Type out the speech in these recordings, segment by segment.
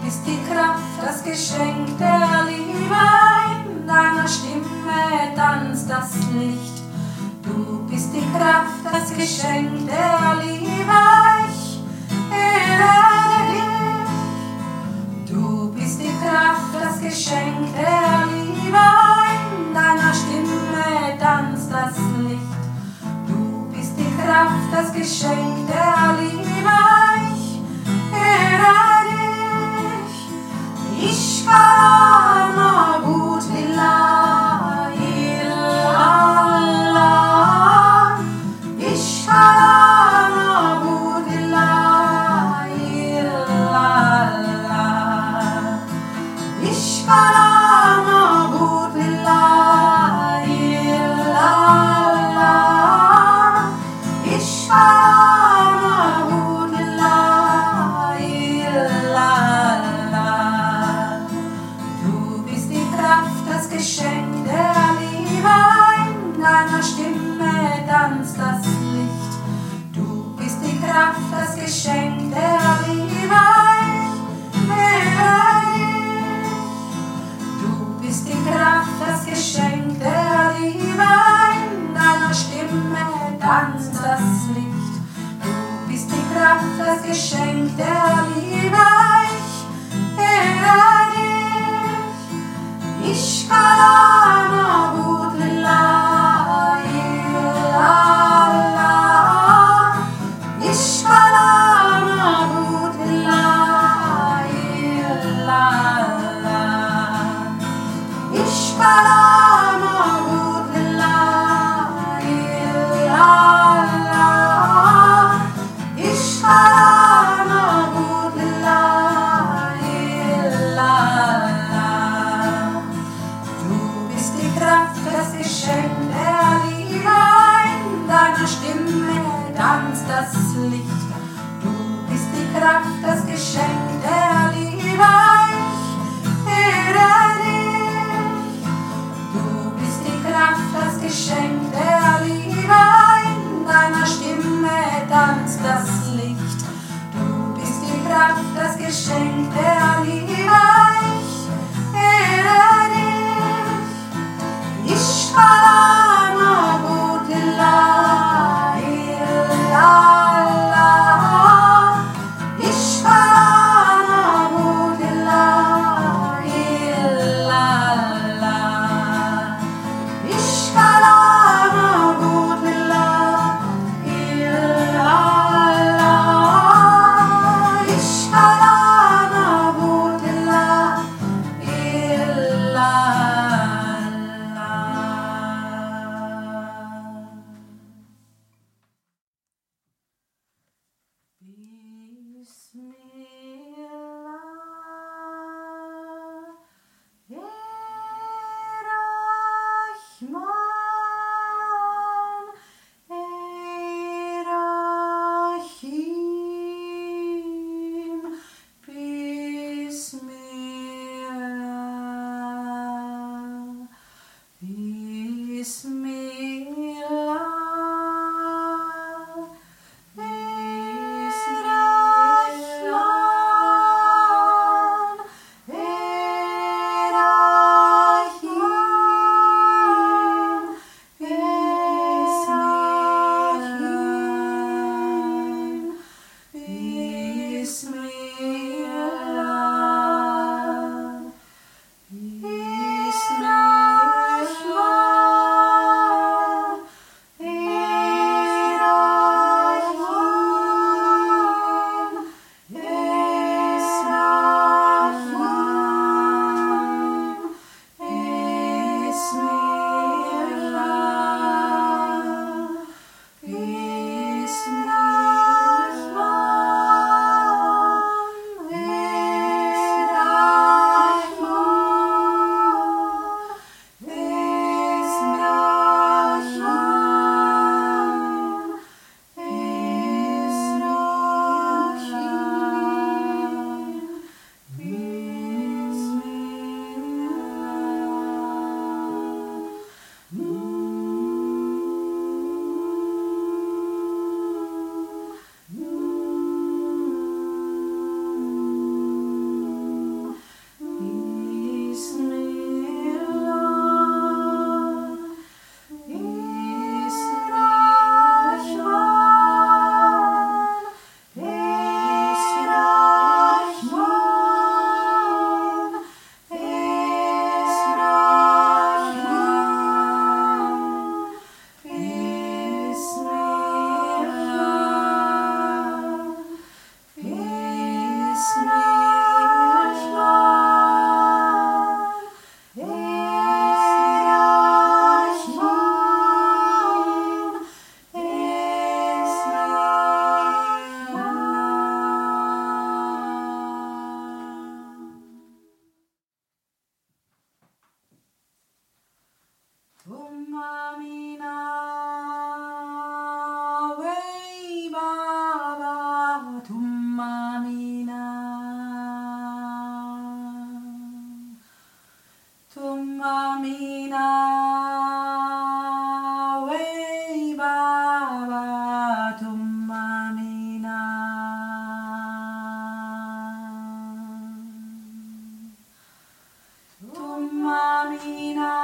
bist die Kraft, das Geschenk der Liebe, in deiner Stimme tanzt das Licht. Du bist die Kraft, das Geschenk der Liebe, ich ehre dich. Du bist die Kraft, das Geschenk der Liebe, in deiner Stimme tanzt das Licht. Du bist die Kraft, das Geschenk der Liebe, ich ehre dich. Ishka Mabut Lillah, Illallah. Ishka Mabut Lillah, Illallah. Ishka Mabut Lillah, Illallah. Ishka Mabut Lillah, Illallah. Du bist die Kraft, das Geschenk der Liebe, in deiner Stimme tanzt das Licht. Du bist die Kraft, das Geschenk der Liebe, ich ehre dich. Du bist die Kraft, das Geschenk der Liebe, in deiner Stimme tanzt das Licht. Du bist die Kraft, das Geschenk der Liebe, ich ehre dich. Ishka Mabut Lillah, Illallah. Ishka Mabut Lillah, Illallah. Ishka Mabut Lillah, Illallah. Ishka Mabut Lillah, Illallah. Du bist die Kraft, das Geschenk der Liebe, in deiner Stimme tanzt das Licht. Du bist die Kraft, das Geschenk der Liebe, ich ehre dich. Du bist die Kraft, das Geschenk der Liebe, in deiner Stimme tanzt das Licht. Du bist die Kraft, das Geschenk der Liebe, ich ehre dich. Ishka Mabut Lillah, Illallah. Ishka Mabut Lillah, Illallah. Ishka Mabut Lillah, Illallah. Ishka Mabut Lillah, Illallah. Bismillah. Tumamina, wey Baba, Tumamina, Tumamina, wey Baba, Tumamina, Tumamina.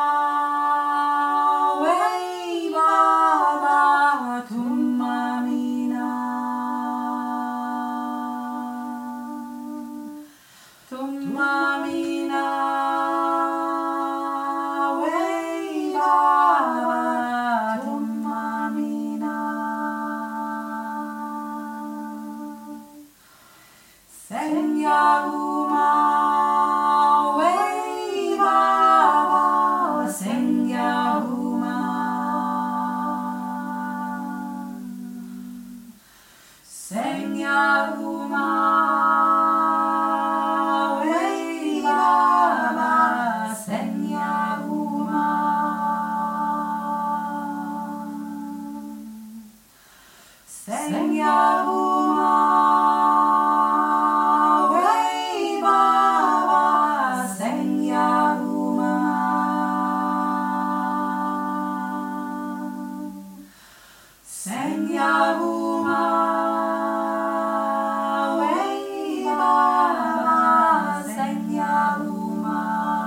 Tumamina, wey Baba, Tumamina. Senyaruma, wey Baba, Senyaruma. Senyaruma. Senyaruma, wey Baba, Senyaruma. Senyaruma, wey Baba, Senyaruma.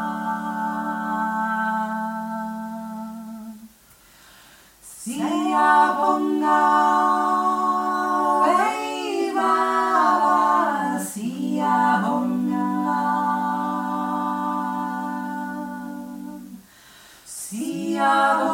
Siyabonga. Siyabonga,